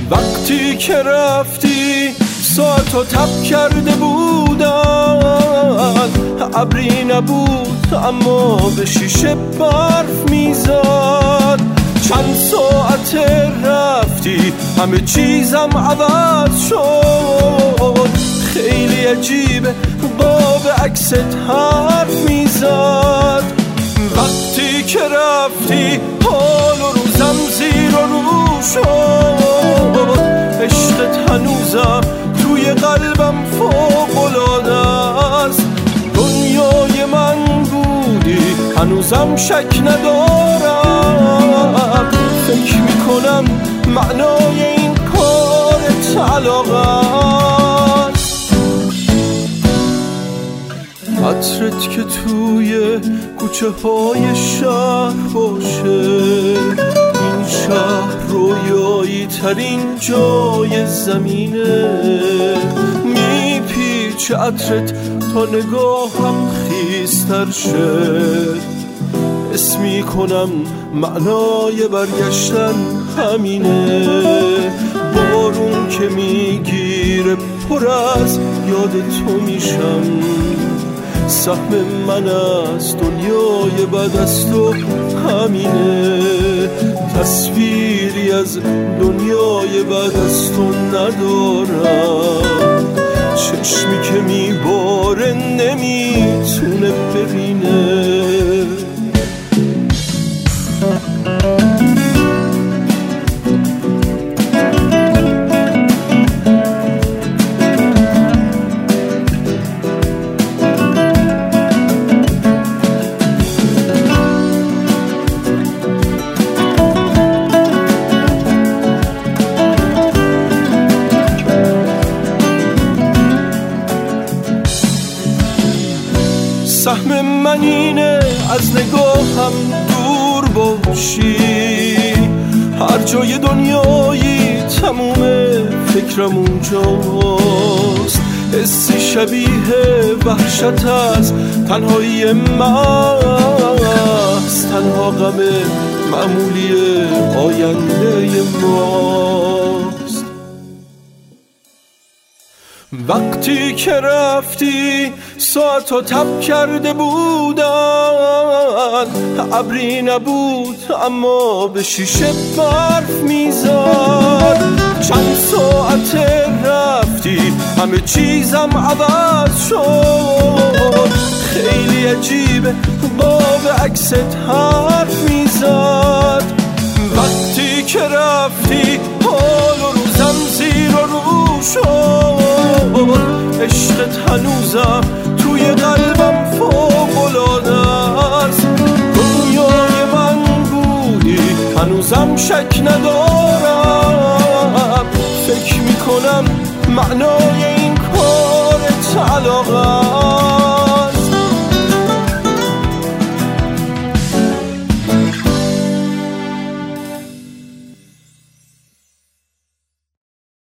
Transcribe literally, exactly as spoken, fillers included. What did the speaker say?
وقتی که رفتی ساعتو تب کرده بودن، ابری نبود اما به شیشه برف میزد. چند ساعت رفتی همه چیزم عوض شد، خیلی عجیبه باب عکست حرف میزد. وقتی که رفتی حال و روزم زیر و رو شد، عشقت هنوزم توی قلبم فوق‌العاده است. دنیای من بودی هنوزم شک ندارم، فکر میکنم معنای این کارت علاقه است. عطرت که توی کوچه های شهر باشه، این شهر رویایی ترین جای زمینه. میپیچه عطرت تا نگاهم خیستر شه، اسمی کنم معنای برگشتن همینه. بارون که میگیره پر از یاد تو میشم، سهم من از دنیای بعد از تو همینه. تصویری از دنیای بعد از تو ندارم، چشمی که میباره نمیتونه ببینه. سهم من اینه از نگاهم دور باشی، هر جای دنیایی تموم فکرم اونجاست. حسی شبیه وحشت از تنهایی ماست، تنها غم معمولی آینده ماست. وقتی که رفتی ساعتو تب کرده بودن، ابری نبود اما به شیشه برف میزد. چند ساعت رفتی همه چیزم عوض شد، خیلی عجیبه باب عکست حرف میزد. وقتی که رفتی حال و روزم زیر و رو شد، عشقت هنوزم توی قلبم فوق‌العاده است. دنیای من بودی هنوزم شک ندارم، فکر میکنم معنای